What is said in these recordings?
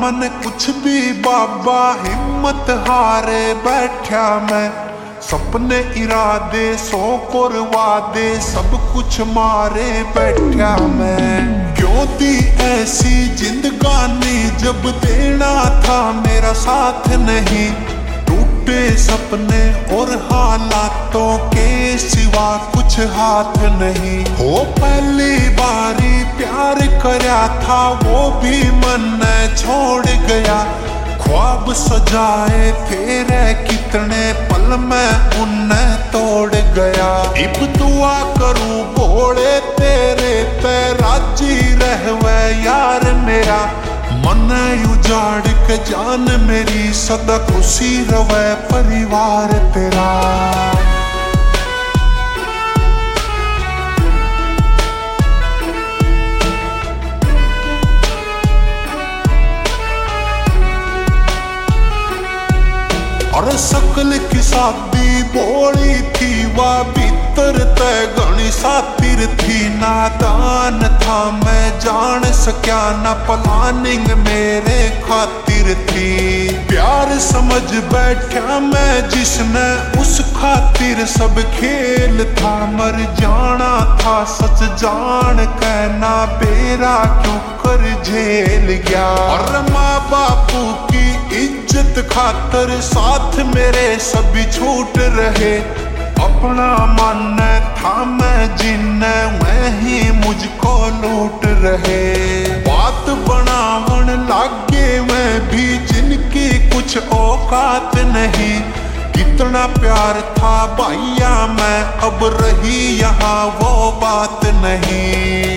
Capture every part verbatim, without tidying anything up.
मन कुछ भी बाबा, हिम्मत हारे बैठा मैं। सपने इरादे सौ वादे, सब कुछ मारे बैठा मैं। क्यों दी ऐसी जिंदगानी जब देना था मेरा साथ नहीं। टूटे सपने और हालातों के सिवा कुछ हाथ नहीं। हो पहली बारी प्यार करया था वो भी मन छोड़ गया। ख्वाब सजाए तेरे कितने पल में उन्ने तोड़ गया। इब दुआ करूं भोले तेरे पे राजी रहवे यार मेरा। मन उजाड़ के जान मेरी सदा खुशी रवे परिवार तेरा। और सकल की शादी बोली थी वह भीतर तय घनी सातिर थी। नादान था मैं जान सक्या ना प्लानिंग मेरे खातिर थी। प्यार समझ बैठा मैं जिसने उस खातिर सब खेल था। मर जाना था सच जान कहना बेरा क्यों कर झेल गया। और माँ बापू की इज्जत खातर साथ मेरे सभी छूट रहे। अपना मन था मैं जिन्ने वही मुझको लूट रहे। बात बनावन लागे मैं भी जिनकी कुछ औकात नहीं। कितना प्यार था भैया मैं अब रही यहाँ वो बात नहीं।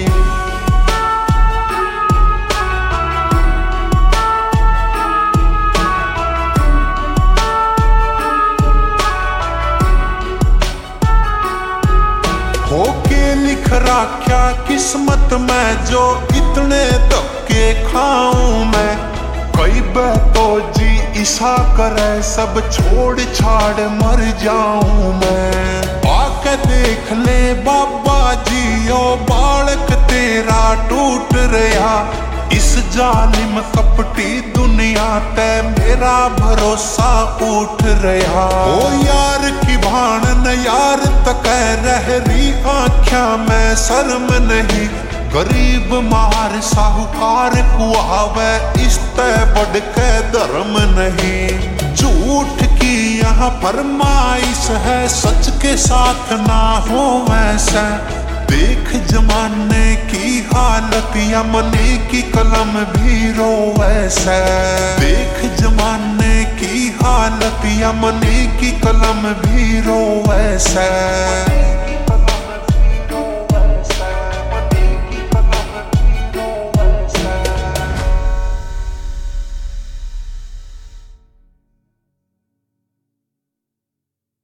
होके लिख रखा किस्मत में जो इतने धक्के खाऊं मैं। कई तो जी ईसा करे सब छोड़ छाड़ मर जाऊं मैं। आके देख ले बाबा जी ओ बालक तेरा टूट रहा। इस जालिम कपटी दुनिया ते मेरा भरोसा उठ रहा। ओ यार की भान न यार तक रह रही आँख्या में शर्म नहीं। गरीब मार साहूकार कुआवे इस ते बढ़ के धर्म नहीं। झूठ की यहाँ फरमाइश है सच के साथ ना हो वैसा। देख जमाने की हालत यमनी की कलम भी रो वैसा। देख जमाने की हालत यमनी की कलम भी रो वैसा।